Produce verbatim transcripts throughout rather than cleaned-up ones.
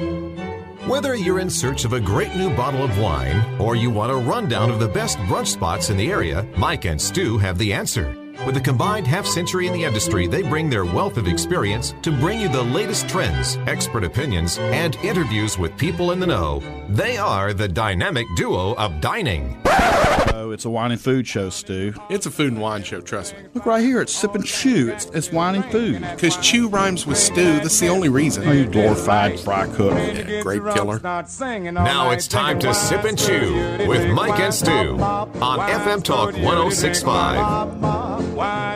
Whether you're in search of a great new bottle of wine or you want a rundown of the best brunch spots in the area, Mike and Stu have the answer. With a combined half century in the industry, they bring their wealth of experience to bring you the latest trends, expert opinions, and interviews with people in the know. They are the dynamic duo of dining. Oh, it's a wine and food show, Stu. It's a food and wine show, trust me. Look right here, it's Sip and Chew. It's, it's wine and food. Because chew rhymes with stew, that's the only reason. Oh, you glorified fry cook. Yeah, grape killer. Now it's time to Sip and Chew with Mike and Stu on F M Talk one oh six point five.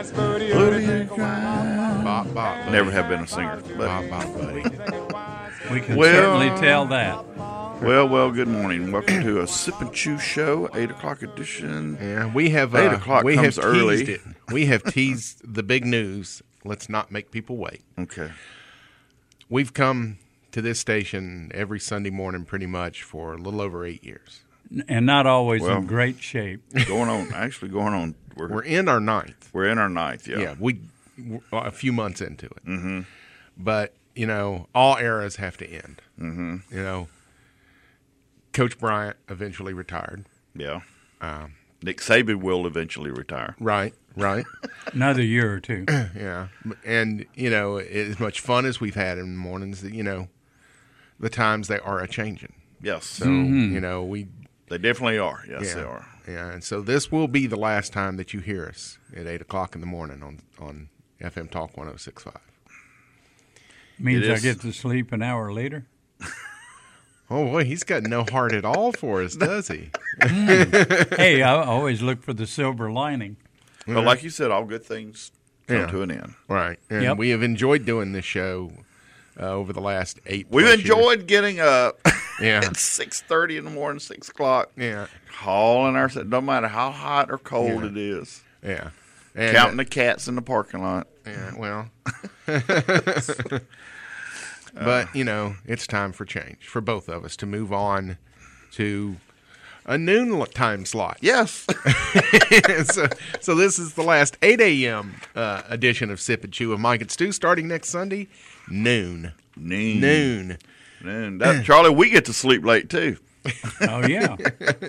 Bop, bop, Never have been a singer. But. bop, bop, buddy. We can Well- certainly tell that. Well, well, good morning. Welcome to a Sip and Chew show, eight o'clock edition. Yeah, we have Eight uh, o'clock we comes have early. teased it. We have teased the big news. Let's not make people wait. Okay. We've come to this station every Sunday morning pretty much for a little over eight years. And not always Well- in great shape. Going on, actually going on, we're, We're we're, in our ninth. in our ninth, yeah. Yeah, we we're a few months into it. Mm-hmm. But, you know, all eras have to end. Mm-hmm. You know, Coach Bryant eventually retired. Yeah. Um, Nick Saban will eventually retire. Right, right. Another year or two. Yeah. And, you know, as much fun as we've had in the mornings, you know, the times they are a-changing. Yes. So, you know, we They definitely are. Yes, yeah, they are. Yeah, and so this will be the last time that you hear us at eight o'clock in the morning on, on F M Talk one oh six point five. Means It I is. get to sleep an hour later. Oh, boy, he's got no heart at all for us, does he? Hey, I always look for the silver lining. But like you said, all good things come Yeah. to an end. Right. And Yep. we have enjoyed doing this show uh, over the last eight We've plus enjoyed getting up Yeah. at six thirty in the morning, six o'clock, years. hauling our, no matter how hot or cold Yeah. it is, Yeah. Yeah. And, counting the cats in the parking lot. Yeah, well. But, you know, it's time for change for both of us to move on to a noon lo- time slot. Yes. so, so this is the last eight a.m. Uh, edition of Sip and Chew with Mike and Stu starting next Sunday, noon. Noon. Noon. Noon. That, Charlie, we get to sleep late, too. Oh, yeah.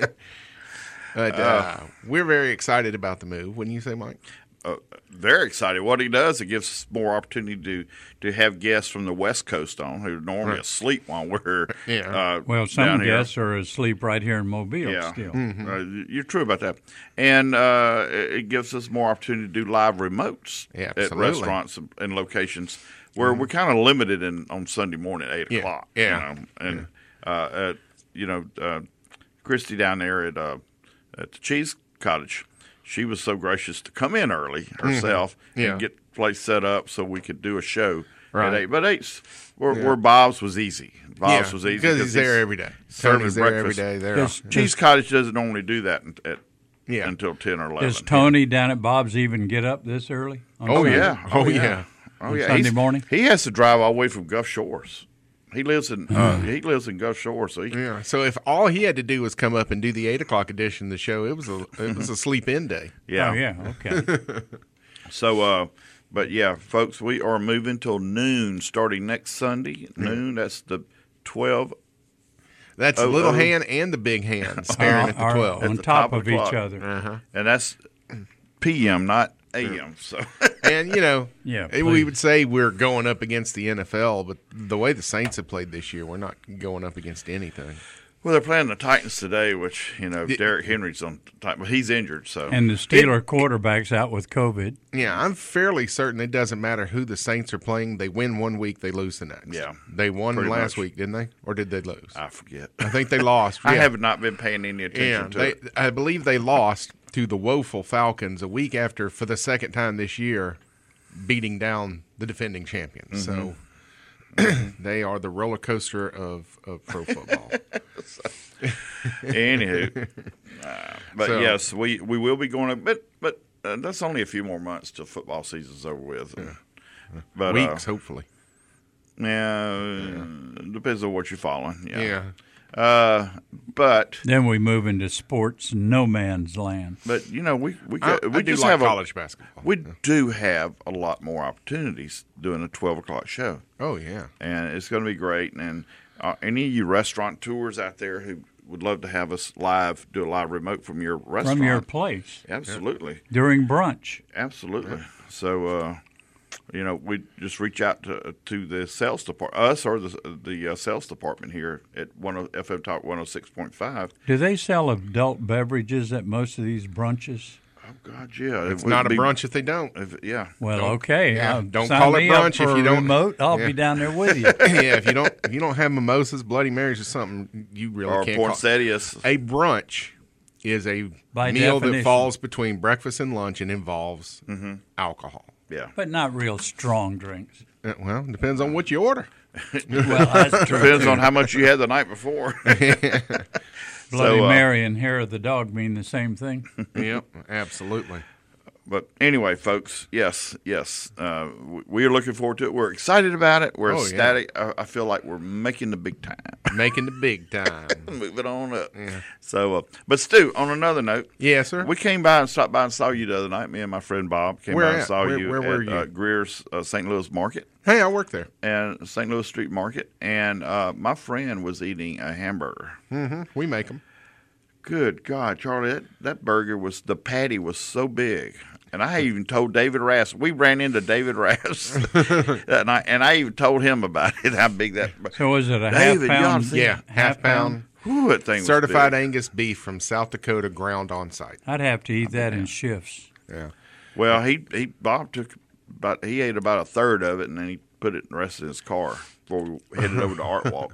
But uh, we're very excited about the move. Wouldn't you say, Mike? Uh, very excited. What he does, it gives us more opportunity to to have guests from the West Coast on who are normally Right. asleep while we're Yeah. uh, Well, some down here. guests are asleep right here in Mobile Yeah, still. Uh, you're true about that, and uh, it it gives us more opportunity to do live remotes Yeah, at absolutely. restaurants and locations where we're kind of limited in on Sunday morning at eight Yeah, o'clock. yeah. you know, and uh, at, you know, uh, Christy down there at uh, at the Cheese Cottage, she was so gracious to come in early herself Yeah. and get the place set up so we could do a show Right. at eight. But eight's where, Yeah. where Bob's was easy. Bob's Yeah, was easy because he's there every day. serving Tony's there every breakfast. day. There. Does, Cheese Cottage doesn't normally do that at, at Yeah. until ten or eleven. does Tony down at Bob's even get up this early? on Oh Sunday? yeah. Oh, yeah. Oh On yeah. Sunday He's- morning? He has to drive all the way from Gulf Shores. He lives in uh, he lives in Gulf Shores, so he, Yeah. So if all he had to do was come up and do the eight o'clock edition of the show, it was a it was a sleep in day. yeah. Oh, yeah. Okay. So uh but yeah, folks, we are moving till noon starting next Sunday. Noon, that's the twelve That's Oh, the little oh. hand and the big hand staring at the Are twelve. on the top, top of of the each clock. other. and that's P M, not A M. So And, you know, Yeah, we please. would say we're going up against the N F L, but the way the Saints have played this year, we're not going up against anything. well, they're playing the Titans today, which you know Yeah. Derrick Henry's on Titan, but he's injured. So And the Steeler quarterback's out with COVID. Yeah, I'm fairly certain it doesn't matter who the Saints are playing. They win one week, they lose the next. Yeah, They won pretty last much. week, didn't they? Or did they lose? I forget. I think they lost. I Yeah. have not been paying any Yeah, attention to they, it. I believe they lost to the woeful Falcons a week after, for the second time this year, beating down the defending champions. So they are the roller coaster of, of pro football. Anywho, uh, but So- yes, we, we will be going. But but uh, that's only a few more months till football season's over with. But Weeks, uh, hopefully. yeah, depends on what you're following. Yeah. Yeah. Uh, but Then we move into sports no man's land. but you know we we I, got, we I do just like have college a, basketball. we do have a lot more opportunities doing a twelve o'clock show. Oh, yeah. And it's going to be great. And uh, any of you restaurant tours out there who would love to have us live, do a live remote from your restaurant. From your place. Absolutely. During brunch. Absolutely. So, uh, you know, we just reach out to to the sales department, us or the the uh, sales department here at one F M Talk one oh six point five. Do they sell adult beverages at most of these brunches? Oh, God, yeah. It's It would not a be- brunch if they don't. if- yeah. Well, Don't- okay. yeah, Uh, don't sign call it me up brunch for if you a don't- remote. I'll yeah. be down there with you. Yeah, if you don't if you don't have mimosas, Bloody Marys, or something, you really Or can't call poinsettias. a brunch. Is a By meal definition. that falls between breakfast and lunch and involves Mm-hmm. alcohol. Yeah. But not real strong drinks. Uh, Well, it depends on what you order. Well, that's true. Depends on how much you had the night before. Bloody So, uh, Mary and hair of the dog mean the same thing. Yep, absolutely. But anyway, folks, yes, yes, uh, we- we are looking forward to it. We're excited about it. We're Oh, yeah. ecstatic. I, I feel like we're making the big time, Making the big time. moving on up. So, uh, but Stu, on another note, Yes, sir. we came by and stopped by and saw you the other night. Me and my friend Bob came Where by and at? saw Where- you where at were you? Uh, Greer's uh, Saint Louis Market Hey, I work there. and Saint Louis Street Market, and uh, my friend was eating a hamburger. hmm We make them. Good God, Charlie, that, that burger was, the patty was so big. And I even told David Rass, we ran into David Rass that night, and I even told him about it, how big that. So was it a David, half you ought pound? to see Yeah, half pound. Whew, that thing was Certified big. Angus beef from South Dakota, ground on site. I'd have to eat that in shifts. Yeah. Well, he he Bob took about he ate about a third of it, and then he put it in the rest of his car before we headed over to Art Walk.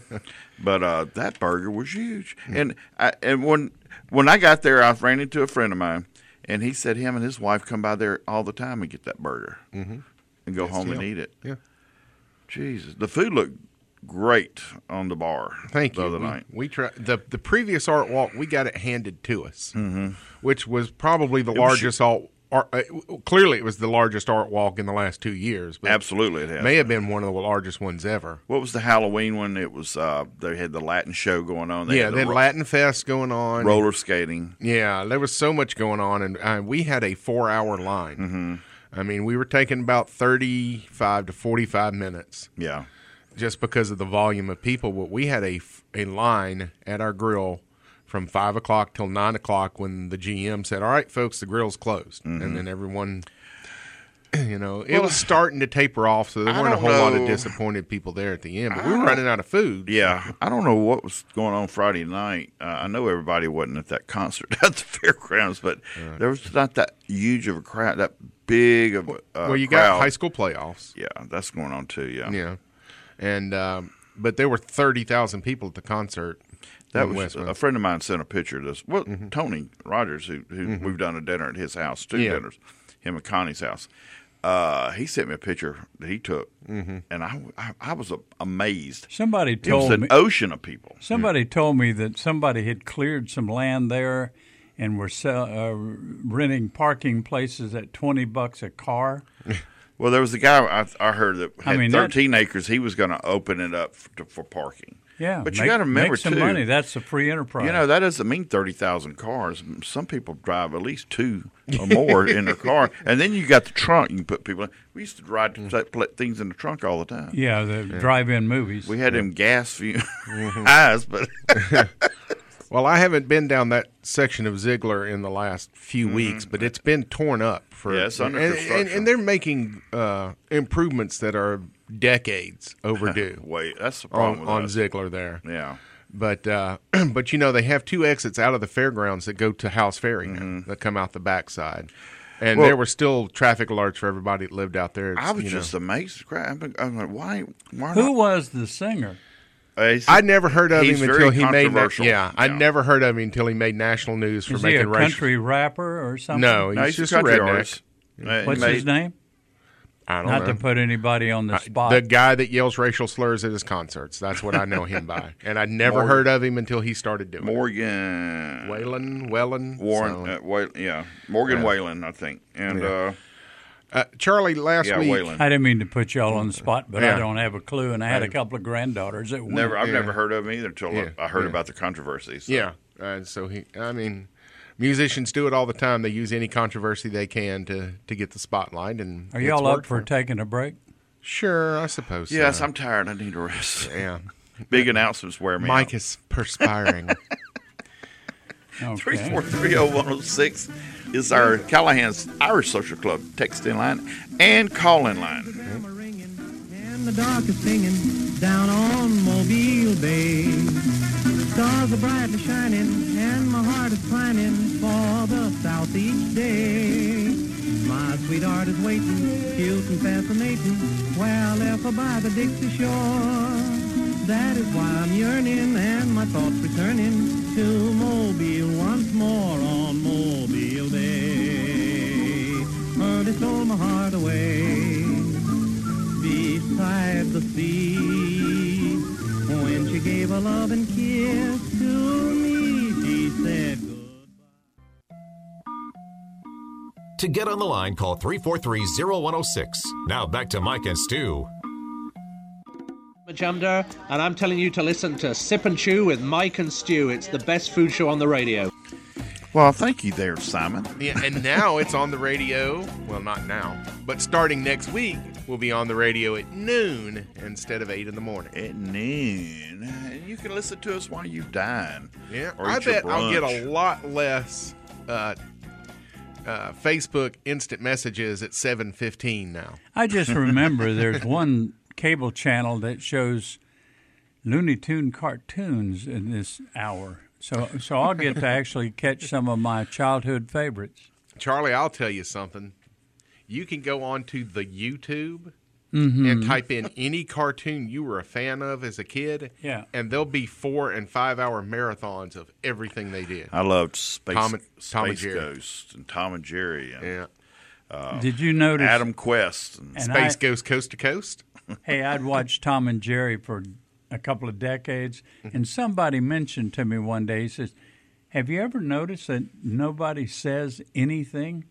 But uh, that burger was huge, and I, and when when I got there, I ran into a friend of mine. And he said him and his wife come by there all the time and get that burger Mhm. and go Yes, home and yeah. eat it. Yeah. Jesus, the food looked great on the bar. Thank the you. other we, night. we try the the previous art walk. We got it handed to us, mm-hmm. which was probably the was largest art. art uh, clearly, it was the largest art walk in the last two years. But Absolutely, it has. may have been one of the largest ones ever. What was the Halloween one? It was uh, they had the Latin show going on. They yeah, had the they had ro- Latin Fest going on. roller skating. Yeah, there was so much going on, and uh, we had a four-hour line. Mm-hmm. I mean, we were taking about thirty-five to forty-five minutes. Yeah, Just because of the volume of people. But we had a, a line at our grill from five o'clock till nine o'clock when the G M said, all right, folks, the grill's closed. Mm-hmm. And then everyone, you know, it was starting to taper off, so there I weren't a don't whole lot of know. disappointed people there at the end. But we were running out of food. yeah. I don't know what was going on Friday night. Uh, I know everybody wasn't at that concert at the fairgrounds, but there was not that huge of a crowd, that big of a uh, Well, you crowd. got high school playoffs. Yeah, that's going on too. Yeah, Yeah. And, um, but there were thirty thousand people at the concert. that in was Westmount. a friend of mine sent a picture of this. Well, Tony Rogers, who, who we've done a dinner at his house, two Yeah. dinners, him and Connie's house. Uh, he sent me a picture that he took, and I, I, I was uh, amazed. Somebody It was told an me. ocean of people. Somebody told me that somebody had cleared some land there, and were sell, uh, renting parking places at twenty bucks a car. Well, there was a guy I, I heard that I had mean, that- thirteen acres. He was going to open it up for, for parking. Yeah, But you make- gotta remember, make some too, money. That's a free enterprise. You know, that doesn't mean thirty thousand cars. Some people drive at least two or more in their car. And then you got the trunk you can put people in. We used to ride to put put things in the trunk all the time. yeah, the drive-in movies. We had them gas fume eyes, but Well, I haven't been down that section of Ziegler in the last few weeks, but it's been torn up for. Yeah, it's under and, and, construction. and they're making uh, improvements that are decades overdue wait, that's the problem on, with on us. Ziegler there. Yeah. But uh, but you know they have two exits out of the fairgrounds that go to House Ferry now, Mm-hmm. that come out the backside, and Well- there were still traffic alerts for everybody that lived out there. It's, I was you just know. amazed. I'm like, I'm like, why? Why Who not? was the singer? Uh, he's- I'd never heard of he's him very until he made. Na- controversial. yeah, I'd Yeah. never heard of him until he made national news for Is he making a racial. country rapper or something? No, No, he's, he's just a country redneck. artist. Uh, he What's made- his name? I don't Not know. to put anybody on the spot. The guy that yells racial slurs at his concerts. That's what I know him by. And I'd never Morgan. heard of him until he started doing Morgan it. Whalen, Whalen. Warren, so- uh, Whalen, yeah, Morgan Yeah. Whalen, I think, and Yeah. uh, uh, Charlie, last yeah, week. Whalen. I didn't mean to put y'all on the spot, but Yeah. I don't have a clue. And I had a couple of granddaughters that went. Never, I've Yeah. never heard of him either until Yeah, I, I heard yeah. about the controversy. So. Yeah. Uh, so he, I mean, musicians do it all the time. They use any controversy they can to, to get the spotlight. And Are it's y'all up worked for them. taking a break? Sure, I suppose. Yes, so. I'm tired. I need a rest. Yeah. Big announcements wear me Mike out. is perspiring. three Okay. four three oh one oh six is our Callahan's Irish Social Club text-in line and call-in line. And the dark is singing down on Mobile Bay. Stars are brightly shining and my heart is pining for the south each day. My sweetheart is waiting, cute and fascinating, where I left her by the Dixie shore. That is why I'm yearning and my thoughts returning to Mobile once more on Mobile Day. Early stole my heart away beside the sea. When she gave a loving kiss to me, she said goodbye. To get on the line, call three four three, oh one oh six. Now back to Mike and Stu. Majumdar, and I'm telling you to listen to Sip and Chew with Mike and Stu. It's the best food show on the radio. Well, thank you there, Simon. Yeah, and now it's on the radio. Well, not now, but starting next week, we'll be on the radio at noon instead of eight in the morning. At noon. And you can listen to us while you dine. Yeah, Or I eat your bet I'll get brunch. a lot less uh, uh, Facebook instant messages at seven fifteen now. I just remember there's one cable channel that shows Looney Tune cartoons in this hour. So so I'll get to actually catch some of my childhood favorites. Charlie, I'll tell you something. You can go onto the YouTube Mm-hmm. and type in any cartoon you were a fan of as a kid, Yeah. and there'll be four and five hour marathons of everything they did. I loved Space, Tom and- Space Tom and Jerry. Ghost and Tom and Jerry and Yeah, Did you notice? Adam Quest. And and Space I, Goes Coast to Coast. Hey, I'd watched Tom and Jerry for a couple of decades, and somebody mentioned to me one day, he says, have you ever noticed that nobody says anything?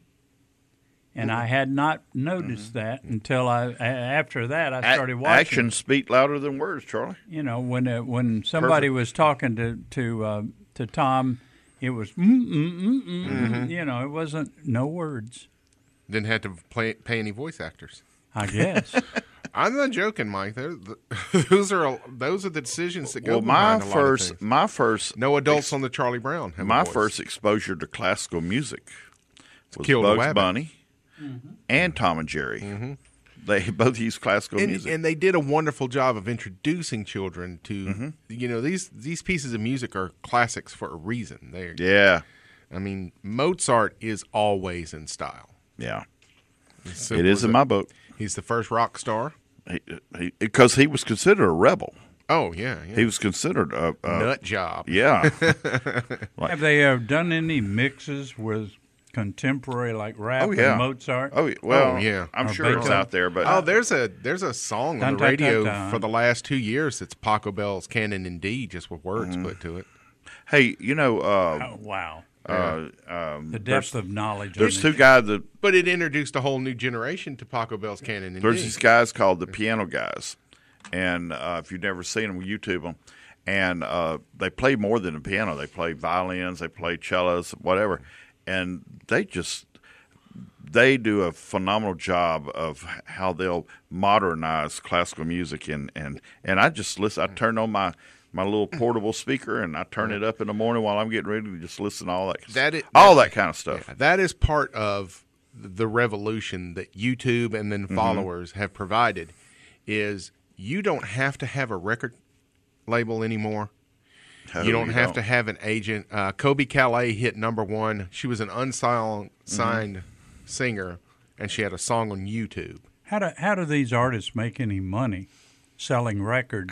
And I had not noticed that until I, a- after that, I started A- watching. Actions speak louder than words, Charlie. You know, when uh, when somebody Perfect. was talking to to uh, to Tom, it was mm mm mm mm. You know, it wasn't no words. Didn't have to play, pay any voice actors. I guess. I'm not joking, Mike. They're, the, those are those are the decisions that go Well, my behind a lot of first, things. my first, No adults on the Charlie Brown. Have a my voice. first exposure to classical music was Killed a Bugs Wabbit. Bunny and Tom and Jerry. Mm-hmm. They both use classical and, music. and they did a wonderful job of introducing children to Mm-hmm. you know these these pieces of music are classics for a reason. They, yeah, I mean, Mozart is always in style. yeah. As It simple is as in that. my book He's the first rock star. because he, he was considered a rebel. Oh yeah, yeah. He was considered a, a nut job. yeah. Have they uh, done any mixes with contemporary like rap Oh yeah, and Mozart? Oh yeah. Well, Oh, yeah. I'm Or sure it's Beethoven. out there, but Oh, there's a there's a song on Dun, the dun, radio dun, dun. for the last two years that's Paco Bell's Canon in D, just with words Mm-hmm. put to it. hey, you know, uh, Oh, wow. uh, um, The there's, depth of knowledge. there's on two it. guys that But it introduced a whole new generation to Paco Bell's Canon in there's D. these guys called the Piano Guys, and uh, if you've never seen them, YouTube them, and uh, they play more than the piano. They play violins, they play cellos, whatever, and they just they do a phenomenal job of how they'll modernize classical music, and and, and I just listen. I turn on my. My little portable speaker, and I turn it up in the morning while I'm getting ready to just listen to all that, That is- all that kind of stuff. Yeah, that is part of the revolution that YouTube and then followers have provided. Is you don't have to have a record label anymore. No, you don't you have don't. to have an agent. Uh, Kobe Calais hit number one. She was an unsigned signed singer, and she had a song on YouTube. How do how do these artists make any money selling records?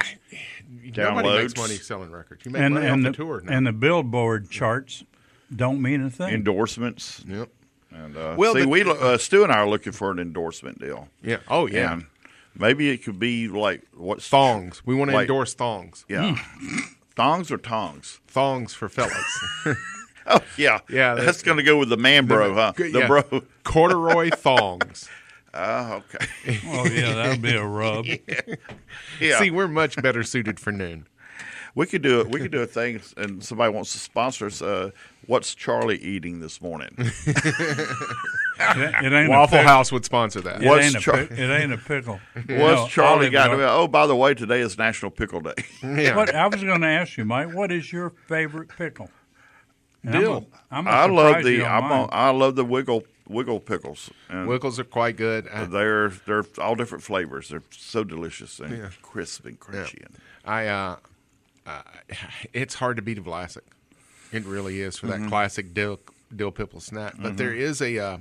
Nobody makes Downloads. money selling records. You make And money and off the, the tour now. and the Billboard charts don't mean a thing. Endorsements. yep. And uh, Well, see, the- we uh, Stu and I are looking for an endorsement deal. Yeah. Oh yeah. And maybe it could be like what Thongs. We want to Like- endorse thongs. Yeah, thongs or tongs. Thongs for fellas. Oh yeah, Yeah, That's, that's- going to go with the man bro, huh? Good- The yeah. bro. Corduroy thongs. Oh, okay. Oh yeah, that'll be a rub. Yeah. See, we're much better suited for noon. We could do it. We could do a thing, and somebody wants to sponsor us. Uh, what's Charlie eating this morning? It, it ain't Waffle a pick- House would sponsor that. It What's ain't, a Char- pick- it ain't a pickle. What's No, Charlie olive got to oil. be? Oh, by the way, today is National Pickle Day. Yeah. What I was going to ask you, Mike, what is your favorite pickle? And I'm Dill. a- I'm a I love surprise the. you on I'm mine. on, I love the wiggle wiggle pickles. And Wickles are quite good. I, They're they're all different flavors. They're so delicious and crisp and crunchy. And I uh, uh, it's hard to beat a Vlasic. It really is for that Mm-hmm. classic dill dill pipple snack. But there is a uh,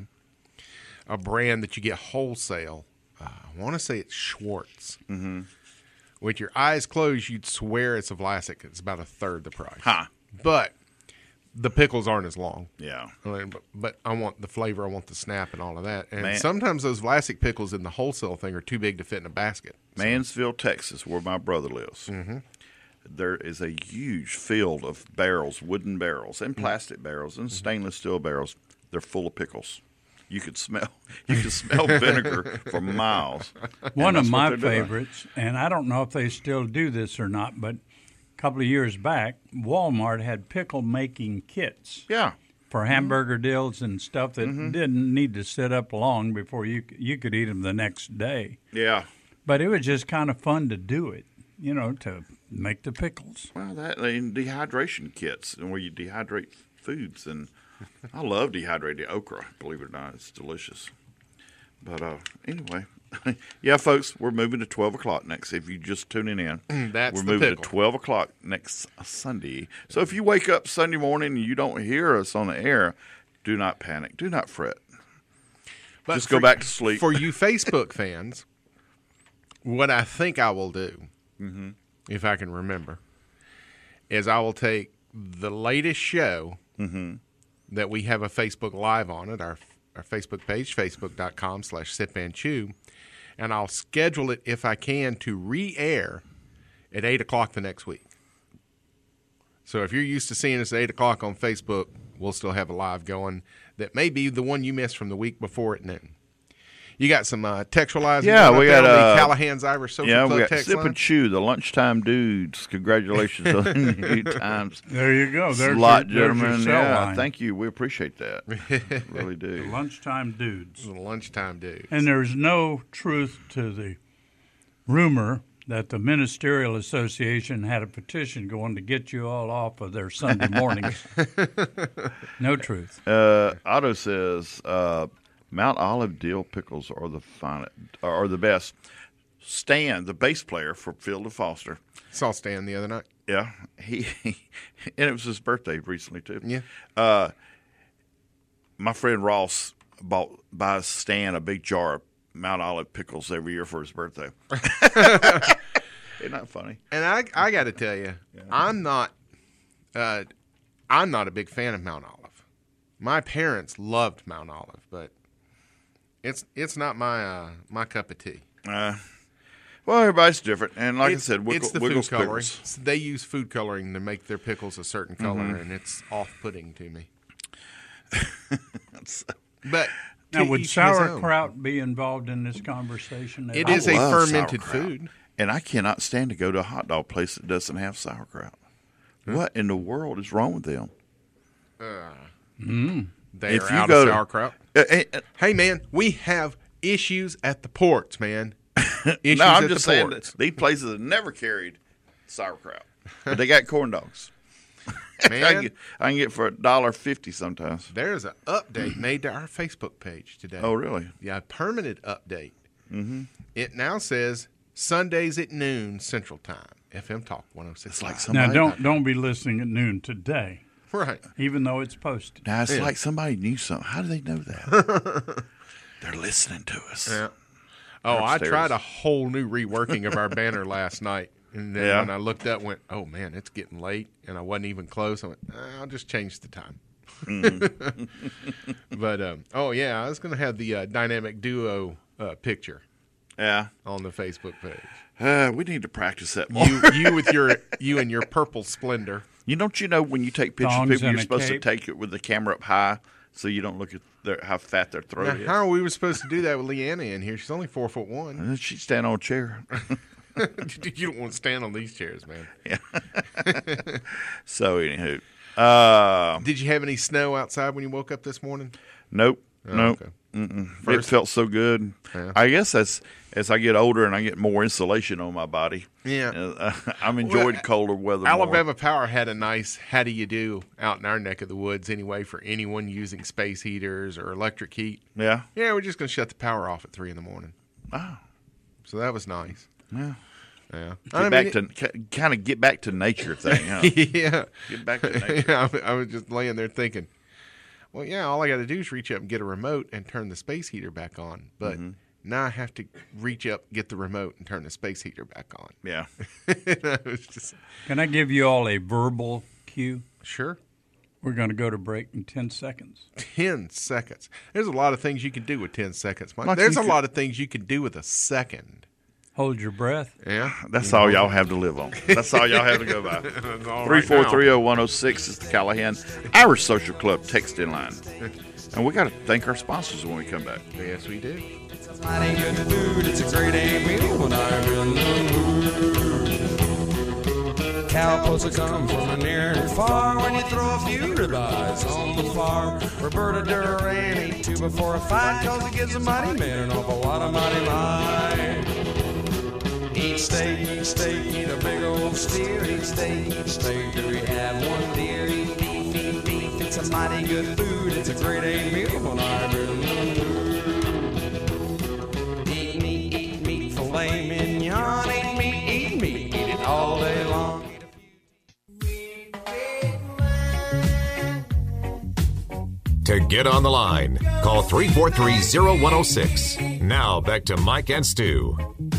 a brand that you get wholesale. Uh, I want to say it's Schwartz. Mm-hmm. With your eyes closed, you'd swear it's a Vlasic. It's about a third the price. Huh. But the pickles aren't as long. Yeah. I mean, but, but I want the flavor, I want the snap, and all of that. And Man. sometimes those Vlasic pickles in the wholesale thing are too big to fit in a basket. Mansville, Texas, where my brother lives. Mm-hmm. There is a huge field of barrels, wooden barrels, and plastic barrels, and stainless steel barrels. They're full of pickles. You could smell. You could smell vinegar for miles. One And of that's what my they're doing. favorites, and I don't know if they still do this or not, but a couple of years back, Walmart had pickle making kits Yeah. for hamburger dills and stuff that Mm-hmm. didn't need to sit up long before you c- you could eat them the next day. Yeah. But it was just kind of fun to do it, you know, to make the pickles. Well, that and dehydration kits, and where you dehydrate foods, and I love dehydrated okra. Believe it or not, it's delicious. But uh, anyway, yeah, folks, we're moving to twelve o'clock next. If you just tuning in, That's we're the moving pickle. to twelve o'clock next Sunday. So if you wake up Sunday morning and you don't hear us on the air, do not panic, do not fret. But Just go for- back to sleep. For you Facebook fans, what I think I will do, Mm-hmm. if I can remember, is I will take the latest show Mm-hmm. that we have a Facebook Live on it, our our Facebook page, facebook.com slash sip and chew, and I'll schedule it, if I can, to re-air at eight o'clock the next week. So if you're used to seeing us at eight o'clock on Facebook, we'll still have a live going that may be the one you missed from the week before at noon. You got some uh, textualizing Yeah, going we up there got, on uh, the Callahan's Irish Social Yeah, Club we got text Sip line. and Chew, the lunchtime dudes. Congratulations on the New Times. There you go. There's Slot your, there's your gentlemen. cell Yeah, line. thank you. We appreciate that. really do. Lunchtime dudes. The lunchtime dude. And there's no truth to the rumor that the Ministerial Association had a petition going to get you all off of their Sunday mornings. No truth. Uh, Otto says uh, Mount Olive dill pickles are the finest, are the best. Stan, the bass player for Field of Foster, Saw Stan the other night. yeah, he and it was his birthday recently too. Yeah. Uh, my friend Ross bought buys Stan a big jar of Mount Olive pickles every year for his birthday. Isn't that funny? And I, I got to tell you, I'm not, uh, I'm not a big fan of Mount Olive. My parents loved Mount Olive, but it's it's not my uh, my cup of tea. Uh, well, everybody's different, and like It's- I said, Wickle, it's the Wiggles food coloring. pickles. So they use food coloring to make their pickles a certain color, Mm-hmm. and it's off-putting to me. But Now, to would each his own. sauerkraut be involved in this conversation? at It all? is a love fermented sauerkraut. food. And I cannot stand to go to a hot dog place that doesn't have sauerkraut. What in the world is wrong with them? They If are you out go of to- sauerkraut. Uh, uh, uh, Hey, man, we have issues at the ports, man. Issues no, I'm at just the saying ports. that these places have never carried sauerkraut, but they got corn dogs. I, can Man, get, I can get for a dollar fifty sometimes. there's an update made to our Facebook page today. Oh, really? Yeah, a permanent update. Mm-hmm. It now says Sundays at noon Central Time. F M Talk one oh six. It's like Now, somebody. don't don't be listening at noon today, Right. even though it's posted. Now it's Yeah. like somebody knew something. How do they know that? They're listening to us. Yeah. Oh, I Upstairs. tried a whole new reworking of our banner last night. And then Yeah. when I looked up, went, oh, man, it's getting late. And I wasn't even close. I went, "Ah, I'll just change the time. Mm-hmm. But, um, oh, yeah, I was going to have the uh, dynamic duo uh, picture Yeah. on the Facebook page. Uh, we need to practice that more. You, you with your, you and your purple splendor. You don't you know when you take pictures of Thongs people, and you're a supposed cape. to take it with the camera up high so you don't look at their, how fat their throat Now, is. how are we supposed to do that with Leanna in here? She's only four foot one. And then she stand on a chair. You don't want to stand on these chairs, man. Yeah. So, anywho. Uh, Did you have any snow outside when you woke up this morning? nope. Oh, nope. okay. Mm-mm. It First- felt so good. Yeah. I guess as, as I get older and I get more insulation on my body, Yeah. uh, I'm enjoying Well, colder weather Alabama more. Power had a nice how do you do out in our neck of the woods anyway for anyone using space heaters or electric heat. Yeah. Yeah, we're just going to shut the power off at three in the morning. Oh. So that was nice. Yeah. Yeah. Get I back mean, to kind of get back to nature thing. Huh? yeah. Get back to nature. Yeah, I, I was just laying there thinking, well, yeah, all I got to do is reach up and get a remote and turn the space heater back on. But Mm-hmm. now I have to reach up, get the remote, and turn the space heater back on. Yeah. It was just Can I give you all a verbal cue? sure. We're going to go to break in ten seconds. Ten seconds. There's a lot of things you can do with ten seconds, Mike. Like There's you a could- lot of things you can do with a second. Hold your breath. Yeah. That's all y'all have to live on. That's all y'all have to go by. Three four three zero one zero six is the Callahan Irish Social Club text in line, and we got to thank our sponsors when we come back. Yes, we do. Mighty good food, it's a great A meal when I'm in the mood. Cowpokes come from near and far when you throw a few ribeyes on the farm. Roberta Duran ate two before a fight, cause it gives a mighty man an awful lot of mighty might. Eat steak, eat steak, eat a big old steer. Eat steak, eat steak, do we have one deer? Eat beef, eat beef, it's a mighty good food. It's a great A meal when I'm in the mood. Eat meat, eat meat, filet mignon. Eat meat, eat meat, eat it all day long. To get on the line, call three four three zero one zero six. Now back to Mike and Stu.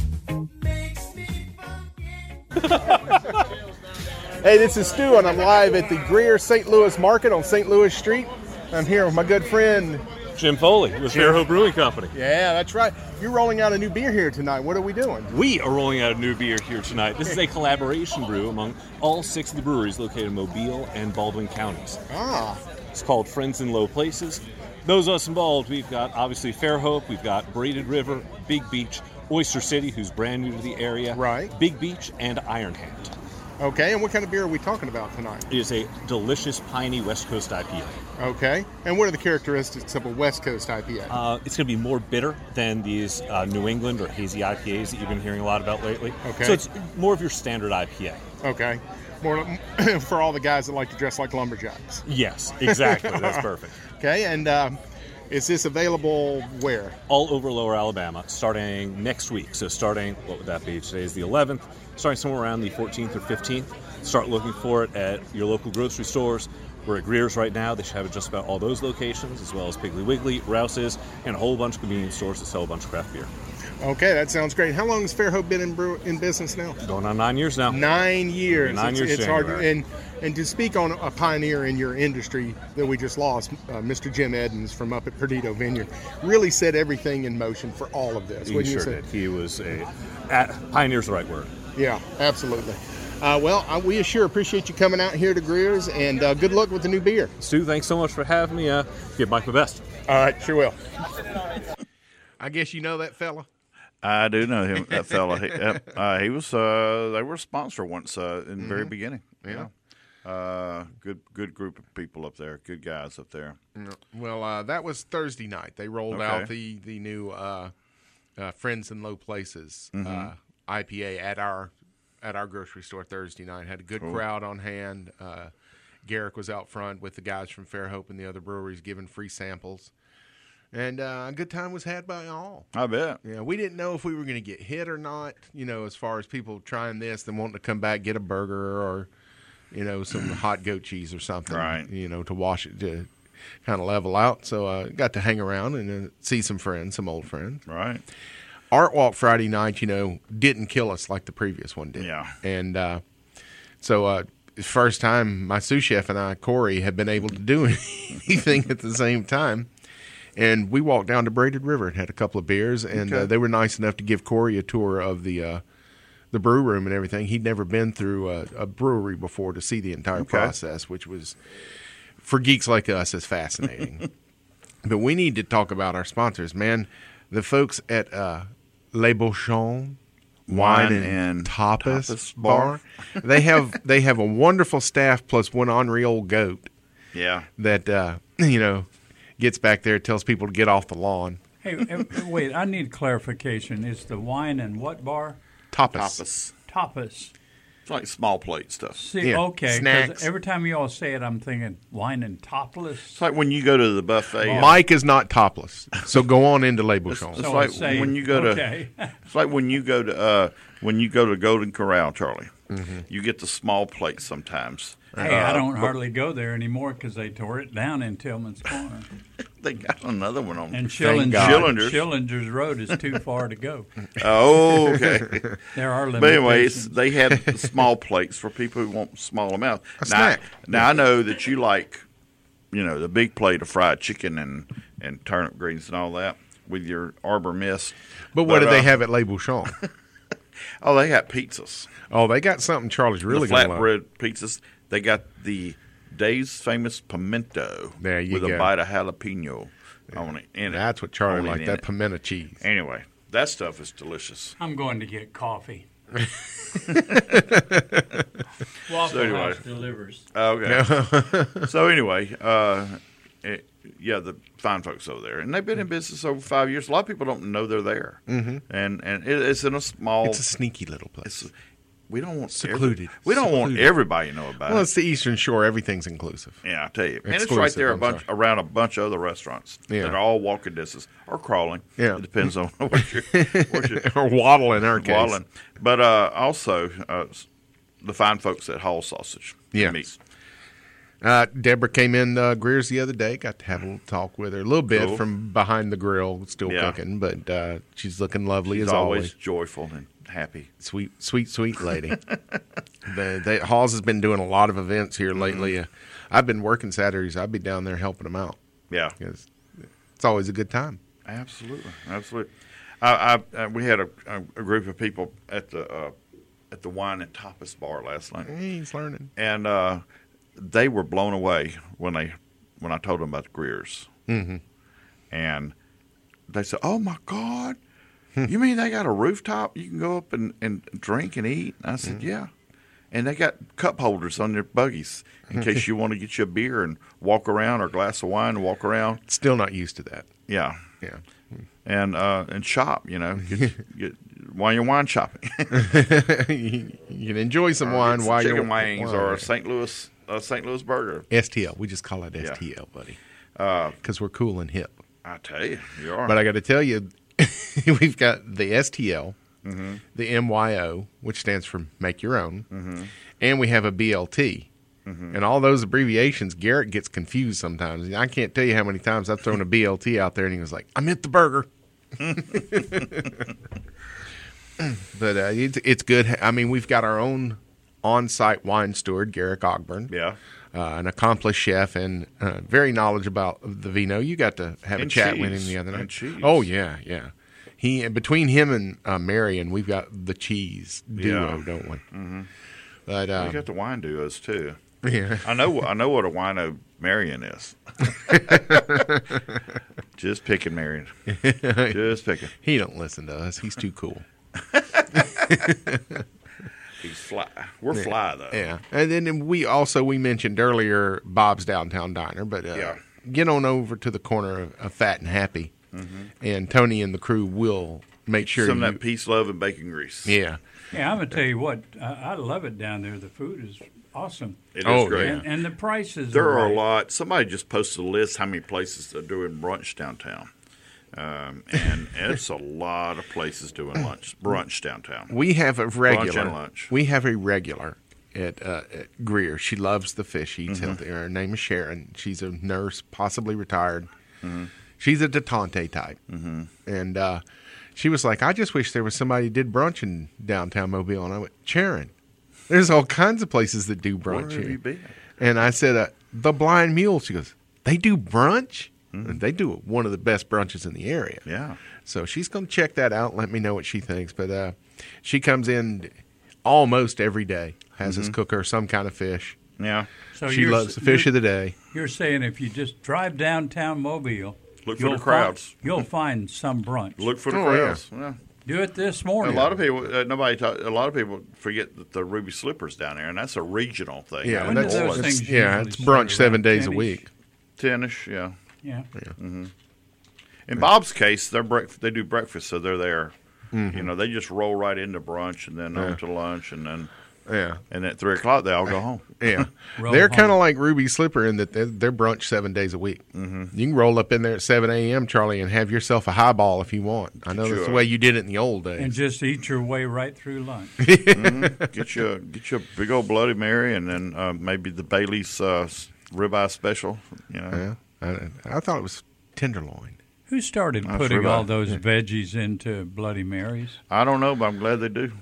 Hey, this is Stu, and I'm live at the Greer Saint Louis Market on Saint Louis Street. I'm here with my good friend. Jim Foley with Fairhope Brewing Company. Yeah, that's right. You're rolling out a new beer here tonight. What are we doing? We are rolling out a new beer here tonight. This is a collaboration brew among all six of the breweries located in Mobile and Baldwin counties. Ah, It's called Friends in Low Places. Those of us involved, we've got obviously Fairhope, we've got Braided River, Big Beach, Oyster City, who's brand new to the area, Right. Big Beach, and Iron Hand. okay. And what kind of beer are we talking about tonight? It is a delicious, piney West Coast I P A. Okay. And what are the characteristics of a West Coast I P A? Uh, it's going to be more bitter than these uh, New England or hazy I P As that you've been hearing a lot about lately. Okay. So it's more of your standard I P A. Okay. More for all the guys that like to dress like lumberjacks. Yes, exactly. That's perfect. Okay. And um, is this available where? All over Lower Alabama, starting next week. So starting, what would that be? Today is the eleventh. Starting somewhere around the fourteenth or fifteenth. Start looking for it at your local grocery stores. We're at Greer's right now. They should have it just about all those locations, as well as Piggly Wiggly, Rouse's, and a whole bunch of convenience stores that sell a bunch of craft beer. Okay, that sounds great. How long has Fairhope been in, brew- in business now? Going on nine years now. Nine years. Nine it's, years It's hard. January. And and to speak on a pioneer in your industry that we just lost, uh, Mister Jim Edens from up at Perdido Vineyard, really set everything in motion for all of this. He wouldn't you sure say? did. He was a at, pioneer's the right word. Yeah, absolutely. Uh, well, I, we sure appreciate you coming out here to Greer's, and uh, good luck with the new beer. Stu, thanks so much for having me. Uh, give Mike my best. All right, sure will. I guess you know that fella. I do know him, that fella. He, uh, he was. Uh, they were a sponsor once uh, in the very beginning. Yeah. Yeah. Uh, good, good group of people up there. Good guys up there. Well, uh, that was Thursday night. They rolled Okay. out the the new uh, uh, Friends in Low Places Mm-hmm. uh, I P A at our at our grocery store Thursday night. Had a good crowd on hand. Uh, Garrick was out front with the guys from Fairhope and the other breweries giving free samples, and uh, a good time was had by all. I bet. Yeah, we didn't know if we were going to get hit or not. You know, as far as people trying this and wanting to come back get a burger or, you know, some hot goat cheese or something. Right. You know, to wash it to kind of level out. So I uh, got to hang around and uh, see some friends, some old friends. Right. Art Walk Friday night, you know, didn't kill us like the previous one did. Yeah. And uh, so uh, first time my sous chef and I, Corey, have been able to do anything at the same time. And we walked down to Braided River and had a couple of beers, and Okay. uh, they were nice enough to give Corey a tour of the uh, the brew room and everything. He'd never been through a, a brewery before to see the entire Okay. process, which was, for geeks like us, is fascinating. But we need to talk about our sponsors, man. The folks at uh, Les Beauchamps, Wine, Wine and, and Tapas, Tapas Bar. Bar. they have they have a wonderful staff plus one ornery old goat Yeah. that uh, you know gets back there, tells people to get off the lawn. Hey, uh, wait, I need clarification. Is the wine and what bar? Tapas. Tapas. Tapas. It's like small plate stuff. See, Yeah, okay, 'cause snacks. every time you all say it, I'm thinking wine and topless. It's like when you go to the buffet. Mike is not topless, so go on into Les It's, Bouchons. it's So like it's saying, when you go to. okay. It's like when you go to uh, when you go to Golden Corral, Charlie. Mm-hmm. You get the small plate sometimes. Hey, I Uh, don't but hardly go there anymore because they tore it down in Tillman's Corner. They got another one on. And Thank Schillinger, God. Schillinger's. Schillinger's Road is too far to go. Oh, okay. There are limitations. But anyways, they had the small plates for people who want small amounts. A now, snack. now I know that you like, you know, the big plate of fried chicken and, and turnip greens and all that with your Arbor Mist. But what do uh, they have at Les Bouchons? Oh, they got pizzas. Oh, they got something Charlie's really the going to love. flatbread pizzas. They got the Dave's famous pimento There you with go. a bite of jalapeno on it. In it. That's what Charlie Only liked, in that it. pimento cheese. Anyway, that stuff is delicious. I'm going to get coffee. Waffle So anyway. House delivers. Okay. So anyway, uh, it, yeah, the fine folks over there, and they've been in business over five years. A lot of people don't know they're there, mm-hmm. and and it, it's in a small. It's a sneaky little place. It's, we don't want Secluded. Every, we don't want Secluded. everybody to know about Well, it. it's the Eastern Shore. Everything's inclusive. Yeah, I tell you, and it's Exclusive, right there a I'm bunch sorry. around a bunch of other restaurants Yeah. that are all walking distance or crawling. Yeah. It depends on what you're, what you're or waddle in our case. waddling. But uh, also uh, the fine folks at Hall Sausage. Yes. Meat. Uh, Deborah came in uh, Greer's the other day. Got to have a little talk with her. A little bit Cool. from behind the grill, still Yeah. cooking, but uh, she's looking lovely She's as always, always. joyful and happy. Sweet, sweet, sweet lady. the, the Halls has been doing a lot of events here lately. Mm-hmm. Uh, I've been working Saturdays. I'll be down there helping them out Yeah. because it's always a good time. Absolutely, absolutely. I, I, I we had a, a, a group of people at the uh, at the Wine and Tapas bar last night, He's learning. and uh, they were blown away when they when I told them about the Greers, mm-hmm. and they said, "Oh my God, you mean they got a rooftop you can go up and, and drink and eat?" And I said, Mm-hmm. "Yeah." And they got cup holders on their buggies in case you want to get you a beer and walk around, or a glass of wine and walk around. Still not used to that. Yeah. Yeah. And uh, and shop, you know, get, get, while you're wine shopping. you, you can enjoy some Or wine get some while chicken you're wings wine. or a Saint Louis uh, Saint Louis burger. S T L. We just call it Yeah. S T L, buddy, Uh, because we're cool and hip. I tell you, you are. But I got to tell you, we've got the S T L, Mm-hmm. the M Y O, which stands for Make Your Own, Mm-hmm. and we have a B L T. And all those abbreviations, Garrett gets confused sometimes. I can't tell you how many times I've thrown a B L T out there, and he was like, "I meant the burger." But uh, it's, it's good. I mean, we've got our own on-site wine steward, Garrick Ogburn. Yeah. Uh, an accomplished chef and uh, very knowledgeable about the vino. You got to have And a chat with him cheese. the other night. And cheese. Oh yeah, yeah. He between him and uh, Marion, we've got the cheese duo, Yeah. don't we? Mm-hmm. But um, we got the wine duos too. yeah, I know. I know what a wino Marion is. Just picking Marion. Just picking. he don't listen to us. He's too cool. He's fly. We're fly though. Yeah, and then we also we mentioned earlier Bob's Downtown Diner, but uh, Yeah. get on over to the corner of, of Fat and Happy, and Tony and the crew will make sure Some you, of that peace, love, and bacon grease. yeah. Yeah, I'm gonna tell you what. I, I love it down there. The food is awesome, It is Oh, great. yeah. and, and the prices. There are right. a lot. Somebody just posted a list how many places they're doing brunch downtown, um, and it's a lot of places doing lunch brunch downtown. We have a regular. and lunch. We have a regular at, uh, at Greer. She loves the fish. She eats Mm-hmm. healthy. Her name is Sharon. She's a nurse, possibly retired. Mm-hmm. She's a detente type, mm-hmm. and uh, she was like, "I just wish there was somebody who did brunch in downtown Mobile." And I went, "Sharon, there's all kinds of places that do brunch Where here." have you been? And I said, uh, "The Blind Mule." She goes, "They do brunch." Mm-hmm. And they do one of the best brunches in the area. Yeah. So she's going to check that out and let me know what she thinks. But uh, she comes in almost every day, has Mm-hmm. us cook her some kind of fish. Yeah. So she you're loves s- the fish you're- of the day. You're saying if you just drive downtown Mobile, Look for you'll the crowds. Find, you'll find some brunch. Look for the Oh, yeah. crowds. Yeah. Do it this A morning. lot of people, uh, nobody. Talk, a lot of people forget that the Ruby Slipper's down there, and that's a regional thing. Yeah, When that's, do those it's- things yeah, usually it's start? brunch seven Around days a ten-ish? week. ten-ish, yeah. Yeah. In Bob's case, they're brec- they do breakfast, so they're there. You know, they just roll right into brunch and then over to lunch, and then Yeah, and at three o'clock they all go home. yeah. Roll They're kind of home. like Ruby Slipper in that they're, they're brunch seven days a week. Mm-hmm. You can roll up in there at seven a.m., Charlie, and have yourself a highball if you want. I know that's the Sure. way you did it in the old days. And just eat your way right through lunch. Get you a, get you a big old Bloody Mary, and then uh, maybe the Bailey's uh, ribeye special. You know, yeah, I, I thought it was tenderloin. Who started That's putting ribeye. all those veggies into Bloody Marys? I don't know, but I'm glad they do.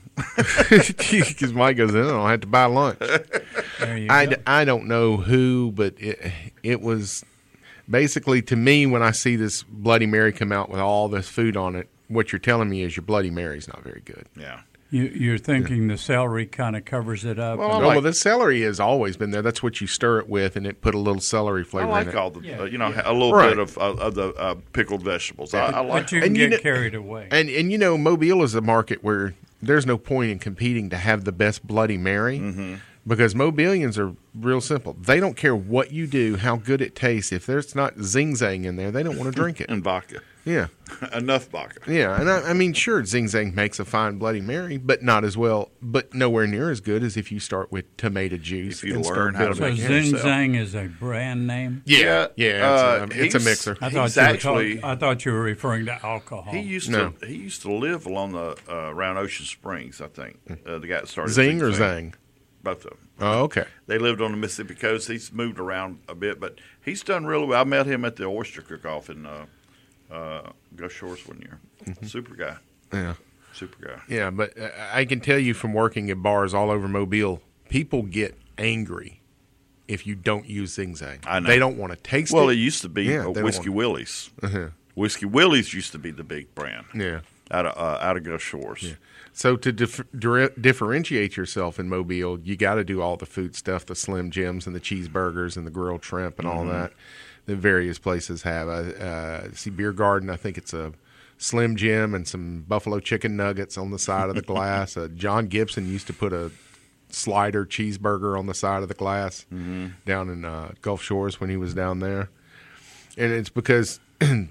Because Mike goes in, I don't have to buy lunch. There you I, go. d- I don't know who, but it, it was basically, to me, when I see this Bloody Mary come out with all this food on it, what you're telling me is your Bloody Mary's not very good. Yeah. You, you're thinking the celery kind of covers it up. Well, Oh, I like- well, the celery has always been there. That's what you stir it with, and it put a little celery I flavor in like it. all the, Yeah, uh, you know, yeah. a little Right. bit of, uh, of the uh, pickled vegetables. I, I like but you And can you get know- carried away. And and you know, Mobile is a market where there's no point in competing to have the best Bloody Mary Mm-hmm. because Mobilians are real simple. They don't care what you do, how good it tastes. If there's not Zing Zang in there, they don't want to drink it. and vodka. Yeah, Enough vodka. yeah. And I, I mean, sure, Zing Zang makes a fine Bloody Mary, but not as well, but nowhere near as good as if you start with tomato juice. If you and start learn how to building so it. make it Zing yourself. Zang is a brand name? Yeah, Yeah, yeah. uh, it's, a, it's a he's- mixer. I thought, He's you were actually- talk- I thought you were referring to alcohol. He used No. to he used to live along the uh, around Ocean Springs, I think. Uh, the guy that started Zing or Zang? Both of them. Oh, okay. They lived on the Mississippi coast. He's moved around a bit, but he's done really well. I met him at the oyster cook-off in uh, uh, Gulf Shores one year. Super guy. Yeah. Super guy. Yeah, but uh, I can tell you from working at bars all over Mobile, people get angry if you don't use Zing Zang. I know. They don't want to taste Well, it. it used to be Yeah, uh, they don't Whiskey want- Willie's. Uh-huh. Whiskey Willie's used to be the big brand Yeah. out of uh, out of Gulf Shores. So to dif- dir- differentiate yourself in Mobile, you got to do all the food stuff, the Slim Jims and the cheeseburgers and the grilled shrimp and all that. The various places have. Uh, uh, see, Beer Garden, I think it's a Slim Jim and some buffalo chicken nuggets on the side of the glass. Uh, John Gibson used to put a slider cheeseburger on the side of the glass down in uh, Gulf Shores when he was down there. And it's because, and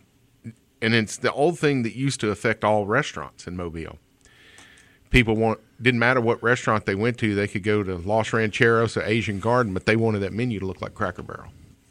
it's the old thing that used to affect all restaurants in Mobile. People want, didn't matter what restaurant they went to, they could go to Los Rancheros or Asian Garden, but they wanted that menu to look like Cracker Barrel.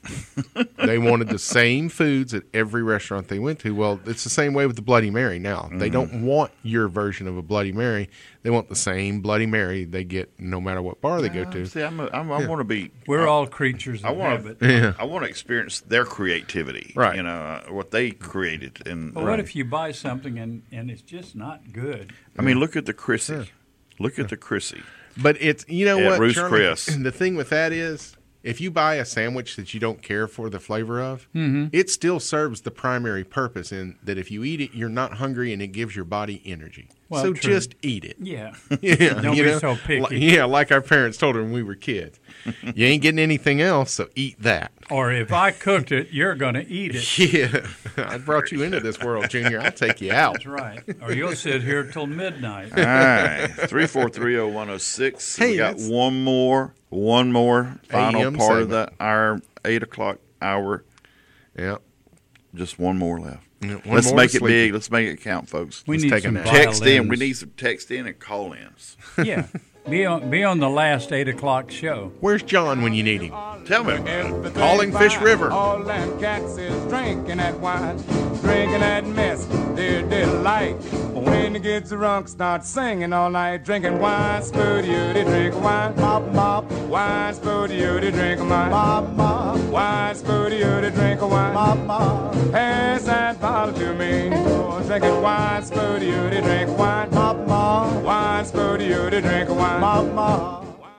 They wanted the same foods at every restaurant they went to. Well, it's the same way with the Bloody Mary now. They don't want your version of a Bloody Mary. They want the same Bloody Mary they get no matter what bar they go to. See, I'm a, I'm, I want to be. We're all creatures I of want habit. to. I want to experience their creativity. Right. You know uh, what they created. And But what if you buy something and, and it's just not good? I mean, look at the Chrissy. Look at the Chrissy. But it's, you know At what, Ruth's Charlie? Chris. The thing with that is, if you buy a sandwich that you don't care for the flavor of, it still serves the primary purpose in that if you eat it, you're not hungry and it gives your body energy. Well, so true. just eat it. Yeah. Yeah, Don't you be know? so picky. Like- yeah, like our parents told her when we were kids. You ain't getting anything else, so eat that. Or if I cooked it, you're going to eat it. Yeah, I brought you into this world, Junior. I'll take you out. That's right. Or you'll sit here till midnight. All right, three four three zero one zero six. Hey, we got that's- one more, one more final A M part of segment. that our eight o'clock hour. Yeah. Just one more left. Yeah, one Let's more make to it sleep. big. Let's make it count, folks. We Let's need take a some nap. Text in. We violins. need some text in and call ins. Yeah. Be on, be on the last eight o'clock show. Where's John when you need him? Tell me about it. Calling Fish River. All them cats is drinking that wine, drinking that mess, their delight. When the kids drunk, start singing all night, drinking wine, spoon you, they drink wine, mop, mop. Wine, spoon you, they drink wine, mop, mop. Wine, spoon you, they drink wine, mop, mop. Pass that bottle to me. Oh, drinking wine, spoon you, they drink wine, mop, mop. Wine, spoon you, they drink wine, mop, mop.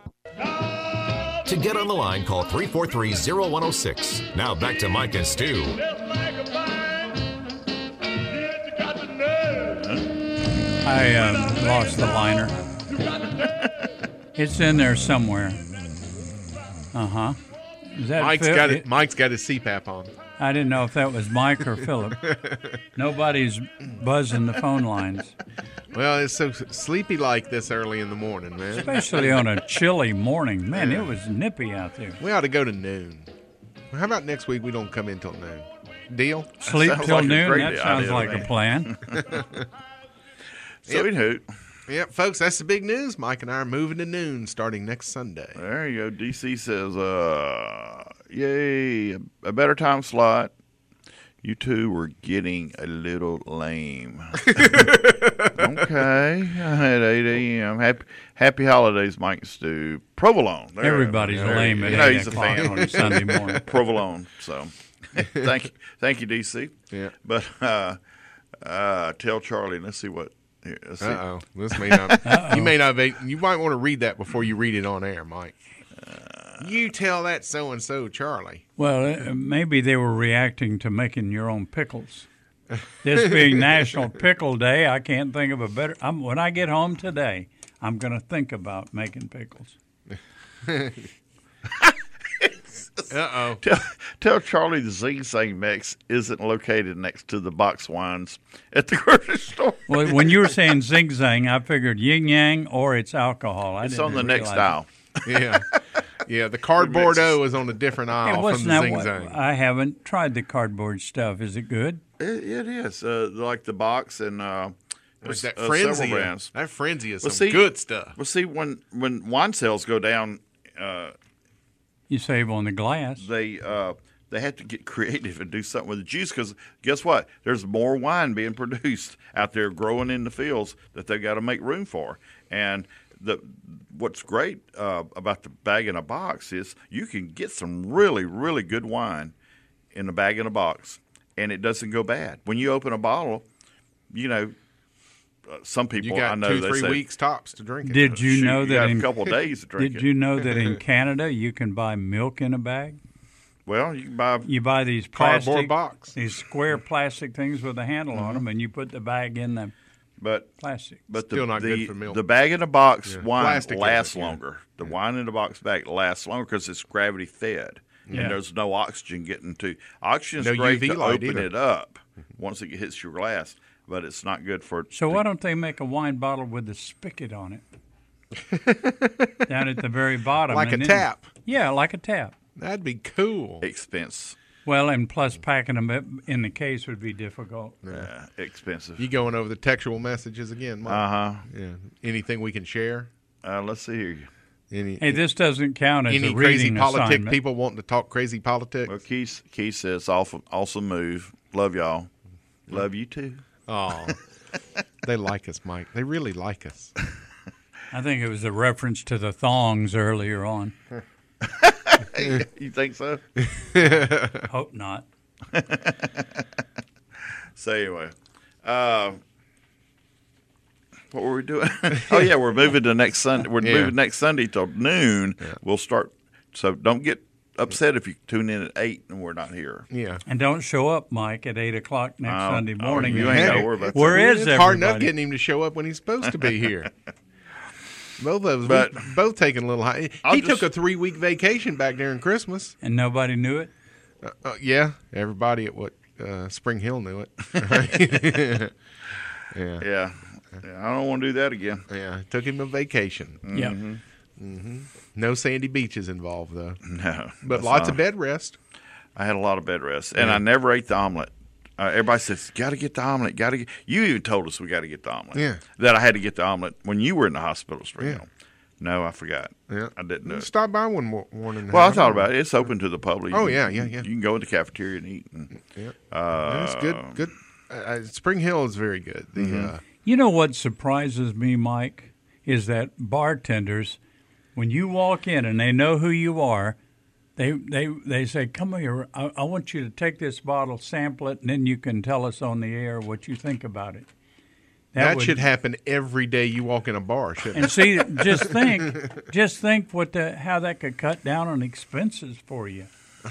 To get on the line, call three four three zero one zero six. Now back to Mike and Stu. I uh, lost the liner. It's in there somewhere. Uh huh. Is that Mike's Phil? got it. Mike's got his C PAP on. I didn't know if that was Mike or Philip. Nobody's buzzing the phone lines. Well, it's so sleepy like this early in the morning, man. Especially on a chilly morning. Man, it was nippy out there. We ought to go to noon. How about next week we don't come in till noon? Deal? Sleep Sounds till like a noon? great That sounds idea, like man. a plan. Sweet hoot. Yep, folks, that's the big news. Mike and I are moving to noon starting next Sunday. There you go. D C says, uh, yay, a, a better time slot. You two were getting a little lame. Okay. At eight a.m. Happy, happy holidays, Mike and Stu. Provolone. There, Everybody's there lame you at go. You know eight he's a o'clock fan. on a Sunday morning. Provolone. So thank you, thank you, D C. Yeah. But uh, uh, tell Charlie, let's see what. Here, let's see. Uh-oh. This may not. You may not be. You might want to read that before you read it on air, Mike. Uh, you tell that so-and-so, Charlie. Well, uh, maybe they were reacting to making your own pickles. This being National Pickle Day, I can't think of a better. I'm, when I get home today, I'm going to think about making pickles. Uh-oh. Tell, tell Charlie the Zing Zang mix isn't located next to the box wines at the grocery store. Well, when you were saying Zig Zang, I figured yin yang or it's alcohol. I It's didn't on the realize next it. aisle. Yeah. Yeah, the cardboard O is on a different It aisle from wasn't the that Zing what- Zang. I haven't tried the cardboard stuff. Is it good? It, it is uh, like the box and uh, Like that uh, frenzy. several brands. That frenzy is Well, some see- good stuff. Well, see, when when wine sales go down, uh, You save on the glass. they uh, they have to get creative and do something with the juice because guess what? There's more wine being produced out there growing in the fields that they've got to make room for. And the what's great uh, about the bag in a box is you can get some really really good wine in a bag in a box, and it doesn't go bad. When you open a bottle, you know. Uh, some people You got I know two, they three say, weeks tops to drink it. Did you shoot, know you that got in a couple of days to drink Did it. you know that in Canada you can buy milk in a bag? Well, you can buy You buy these Cardboard plastic box. these square plastic things with a handle on them, and you put the bag in the but plastic. But the, Still not the, good for milk. the bag in the box Yeah. wine Plastic lasts isn't, yeah. longer. The wine in the box bag lasts longer because it's gravity fed, Yeah. and there's no oxygen getting to. Oxygen's No great U V to light open either. it up once it hits your glass, but it's not good for. So to- why don't they make a wine bottle with a spigot on it? Down at the very bottom. Like and a then- tap. Yeah, like a tap. That'd be cool. expense? Well, and plus packing them in the case would be difficult. Yeah, expensive. You going over the textual messages again, Mike? Uh huh. Yeah. Anything we can share? Uh, let's see here. Any Hey, this doesn't count as any a crazy reading politic assignment. people wanting to talk crazy politics? Well, Keith, Keith says, awesome, awesome move. Love y'all. Love you too. Oh, they like us, Mike. They really like us. I think it was a reference to the thongs earlier on. You think so? Hope not. So anyway, uh, what were we doing? Oh yeah, we're moving to next Sunday. We're Yeah. moving next Sunday till noon. We'll start. So don't get upset if you tune in at eight and we're not here. Yeah. And don't show up, Mike, at eight o'clock next Oh, Sunday oh, morning. you ain't gotta worry about that. Where is It's hard enough everybody? getting him to show up when he's supposed to be here. Both of us, But- we both taking a little high. I'll He just- took a three week vacation back during Christmas. And nobody knew it? Uh, uh, yeah, everybody at what uh, Spring Hill knew it. yeah, Yeah, yeah I don't want to do that again. yeah. Took him a vacation. Yeah. No sandy beaches involved though, No, but that's lots not- of bed rest. I had a lot of bed rest, and I never ate the omelet. Uh, everybody says, "Got to get the omelet." Got to get. You even told us we got to get the omelet. Yeah. That I had to get the omelet when you were in the hospital, Spring Yeah. Hill. No, I forgot. Yeah, I didn't do it. Stop by one more morning. and Well, I have thought one. about it. It's open to the public. You Oh, can- yeah, yeah, yeah. You can go in the cafeteria and eat. And, Yeah, uh, it's good. Good. Uh, uh, Spring Hill is very good. The Mm-hmm. uh, You know what surprises me, Mike, is that bartenders, when you walk in and they know who you are, they they, they say, come here, I, I want you to take this bottle, sample it, and then you can tell us on the air what you think about it. that would- should happen every day you walk in a bar, shouldn't And it? see, just think, just think what the how that could cut down on expenses for you.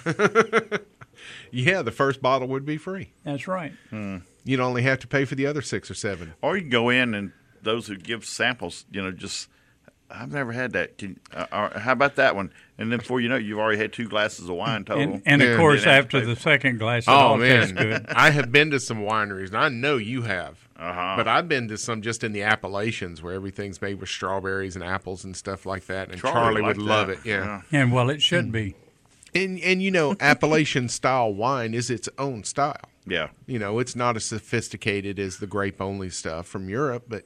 Yeah, the first bottle would be free. That's right. You'd only have to pay for the other six or seven. or you can go in and those who give samples, you know, just I've never had that. Can, uh, uh, how about that one? And then before you know it, you've already had two glasses of wine total. And, and of Yeah. course, Didn't have to after pay the second glass, it Oh all man, tastes good. I have been to some wineries, and I know you have. Uh-huh. But I've been to some just in the Appalachians where everything's made with strawberries and apples and stuff like that. And Charlie Charlie, liked would love that. it. Yeah. And well, it should be. And and you know, Appalachian style wine is its own style. Yeah. You know, it's not as sophisticated as the grape only stuff from Europe, but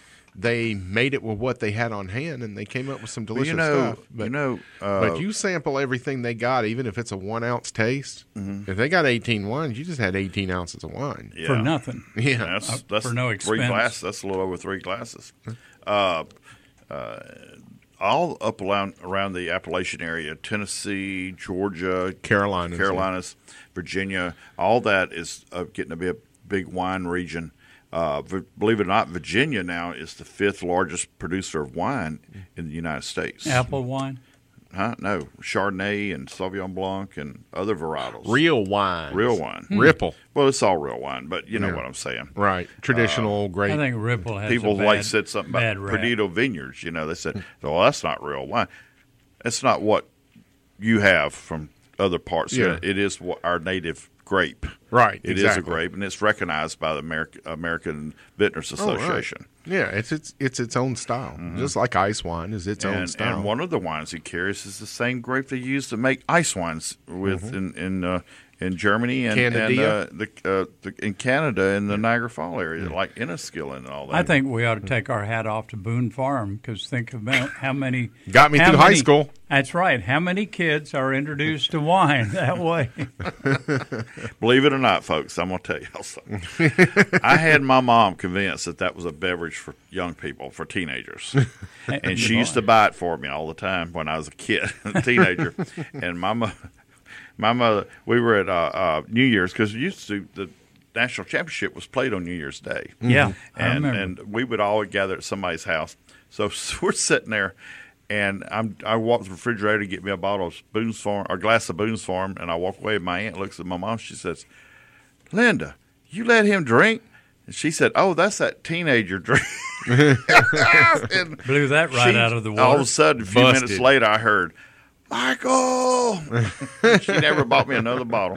they made it with what they had on hand, and they came up with some Well, delicious you know, stuff. But you know, uh, but you sample everything they got, even if it's a one ounce taste. Mm-hmm. If they got eighteen wines, you just had eighteen ounces of wine. yeah. For nothing. Yeah, That's, Uh, that's for no three expense. glasses. That's a little over three glasses. Uh, uh, all up around, around the Appalachian area, Tennessee, Georgia, Carolinas, Carolinas, Virginia, all that is uh, getting to be a big wine region. Uh, v- believe it or not, Virginia now is the fifth largest producer of wine in the United States. Apple wine. Huh? No, Chardonnay and Sauvignon Blanc and other varietals. real wine, Real wine. Ripple, Well, it's all real wine, but you know Yeah. what I'm saying. right? Traditional grape. I think Ripple has People a bad, like said something bad about rap. Perdido Vineyards. You know, they said, "Well, that's not real wine. That's not what you have from other parts. Yeah. It is what our native grape. Right, It is exactly. a grape, and it's recognized by the American, American Vintners Oh, right. Association. Yeah, it's it's it's its own style, just like ice wine is its own And, style. and one of the wines he carries is the same grape they use to make ice wines with in in, uh, in Germany and, and Candidia? uh, the, uh, the in Canada in the Niagara Falls area, like Enniskillen and all that. I think we ought to take our hat off to Boone Farm because think about how many Got me how through high many- school. That's right. How many kids are introduced to wine that way? Believe it or not, folks, I'm going to tell y'all something. I had my mom convinced that that was a beverage for young people, for teenagers. And she used to buy it for me all the time when I was a kid, a teenager. And my, mo- my mother, we were at uh, uh, New Year's because used to, the national championship was played on New Year's Day. Yeah, I And, remember. and we would all gather at somebody's house. So, we're sitting there. And I'm, I walk to the refrigerator to get me a bottle of Boone's Farm, or a glass of Boone's Farm, and I walk away. And my aunt looks at my mom. She says, "Linda, you let him drink?" And she said, "Oh, that's that teenager drink." And Blew that right she- out of the water. All of a sudden, a few Busted. minutes later, I heard, "Michael!" She never bought me another bottle.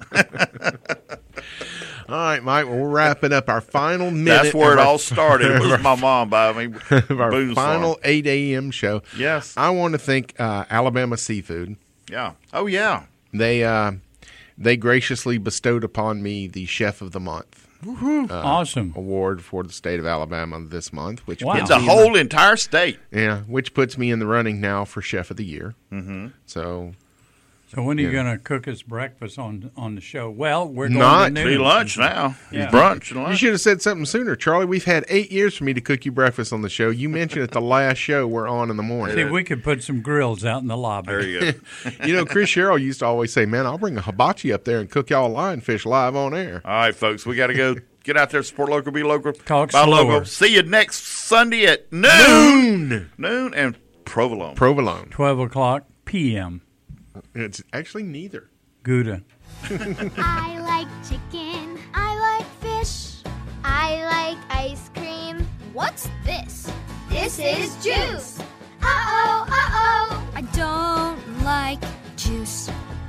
All right, Mike. Well, we're wrapping up our final minute. That's where of it our- all started. It was my mom buying me of our Boone's final Farm. eight a.m. show. Yes. I want to thank uh, Alabama Seafood. Yeah. Oh, yeah. They uh, they graciously bestowed upon me the Chef of the Month uh, awesome. award for the state of Alabama this month, which Wow. puts It's a me in the- whole entire state. yeah, which puts me in the running now for Chef of the Year. Mm-hmm. So So when are you Yeah. going to cook us breakfast on on the show? Well, we're going Not to noon. Be lunch now. Yeah. Brunch and you lunch. should have said something sooner, Charlie. We've had eight years for me to cook you breakfast on the show. You mentioned at the last show we're on in the morning. See, we could put some grills out in the lobby. There you go. You know, Chris Sherrill used to always say, "Man, I'll bring a hibachi up there and cook y'all a lionfish live on air." All right, folks, we got to go. Get out there, support local, be local. Talk buy slower. local. See you next Sunday at noon. Noon, noon and provolone. Provolone. twelve o'clock p m It's actually neither. Gouda. I like chicken. I like fish. I like ice cream. What's this? This is juice. Uh-oh, uh-oh. I don't like juice.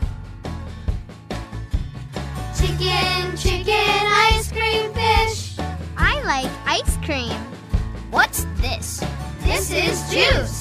Chicken, chicken, ice cream, fish. I like ice cream. What's this? This is juice.